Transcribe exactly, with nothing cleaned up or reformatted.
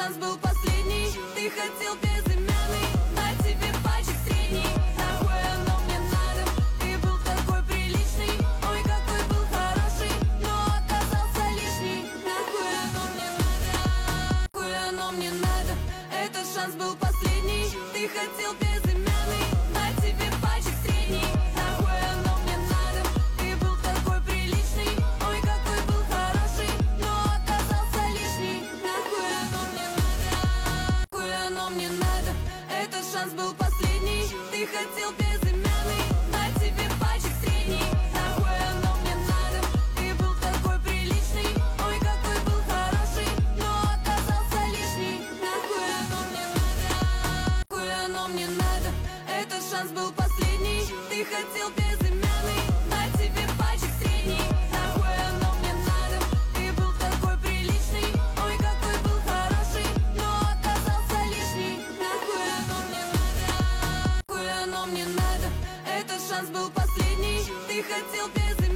шанс был последний. Ты хотел безымянный, а тебе пальчик средний. Нахуй оно мне надо, ты был такой приличный. Ой, какой был хороший, но оказался лишний. Нахуй оно мне надо, нахуй оно мне надо. Этот шанс был последний. Ты хотел безымянный, а тебе пальчик средний. Нахуй оно мне надо, ты был такой приличный. Ой, какой был хороший, но оказался лишний. Нахуй оно мне надо, нахуй оно мне надо. Этот шанс был последний. Ты хотел безымянный, а тебе пальчик средний. Нахуй оно мне надо, ты был такой приличный. Ой, какой был хороший, но оказался лишний. Нахуй оно мне надо, нахуй оно мне надо. Этот шанс был последний. Ты хотел безымянный, а тебе пальчик средний. Нахуй оно мне надо, ты был такой приличный. Ой, какой был хороший, но оказался лишний. Нахуй оно мне надо, нахуй оно мне надо. Этот шанс был последний. Ты хотел безымянный.